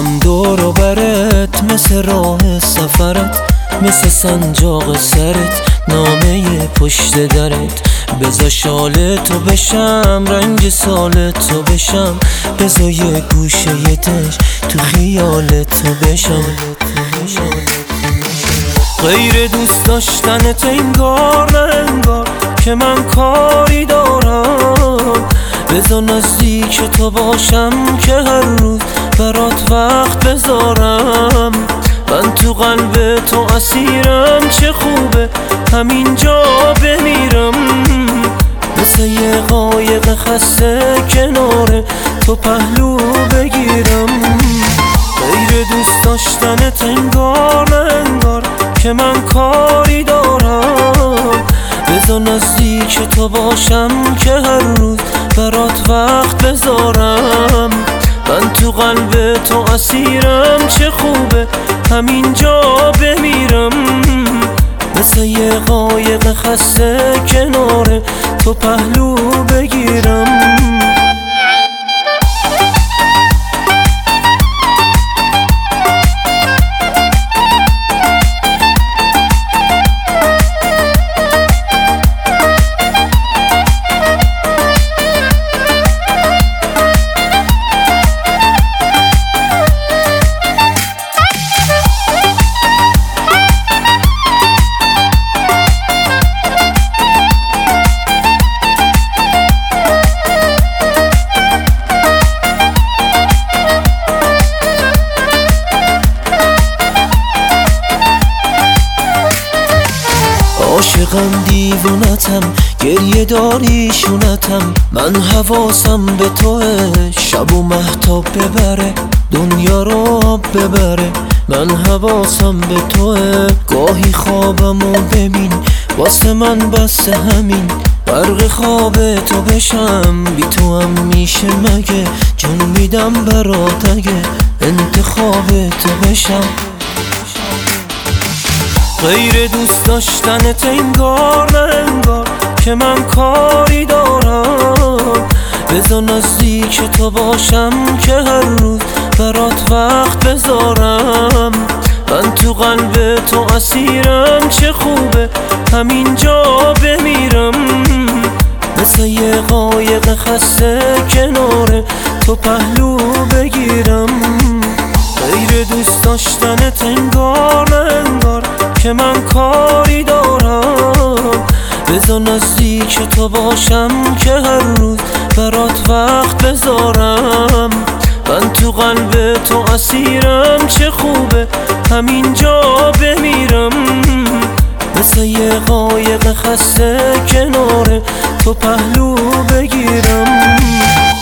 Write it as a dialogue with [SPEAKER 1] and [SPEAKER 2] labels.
[SPEAKER 1] میگردم دور و برت، مثل راه سفرت، مثل سنجاق سرت، نامه پشت درت. بذار شال تو بشم، رنگ سال تو بشم، بذار یه گوشه یه دش تو خیال تو بشم. غیر دوست داشتنت انگار نه انگار که من کاری دارم. بذار نزدیک تو باشم که هر روز برات وقت بذارم. من تو قلب تو اسیرم، چه خوبه همینجا بمیرم. مثل یه قایق خسته کنار تو پهلو بگیرم. غیر دوست داشتنت انگار نه انگار که من کاری دارم. بذار نزدیک تو باشم که هر روز برات وقت بذارم. من تو قلب تو اسیرم، چه خوبه همینجا بمیرم. مثل یه قایق خسته کنار تو پهلو بگیرم. عاشقم دیوونتم، گریه داری شونتم. من حواسم به توه، شب و مهتاب ببره، دنیا رو آب ببره. من حواسم به توه، گاهی خوابمو ببین، واسه من بسته همین. غرق خواب تو بشم، بی تو هم میشه مگه؟ جون میدم برات اگه انتخاب تو بشم. غیر دوست داشتنت انگار نه انگار که من کاری دارم. بذار نزدیک تو باشم که هر روز برات وقت بذارم. من تو قلب تو اسیرم، چه خوبه همینجا بمیرم. مثل یه قایق خسته کنار تو پهلو بگیرم. غیر دوست داشتنت انگار نه انگار که من کاری دارم. بذار نزدیک تو باشم که هر روز برات وقت بذارم. من تو قلب تو اسیرم، چه خوبه همینجا بمیرم. مثل یه قایق خسته کنار تو پهلو بگیرم.